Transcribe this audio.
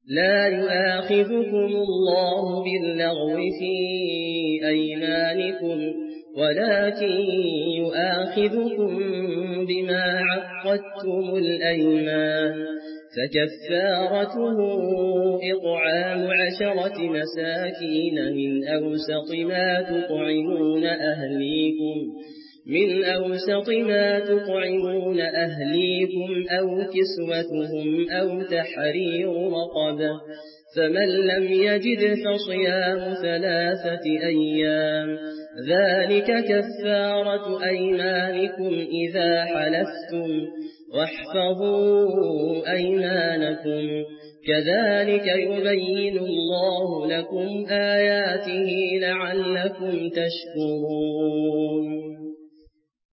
لا يؤاخذكم الله باللغو في أيمانكم ولكن يؤاخذكم بما عقدتم الأيمان فكفارته إطعام 10 مساكين من أوسط ما تطعمون أهليكم أو كسوتهم أو تحرير رقبة فمن لم يجد فصيام 3 أيام ذلك كفارة أيمانكم إذا حلفتم واحفظوا أيمانكم كذلك يبين الله لكم آياته لعلكم تشكرون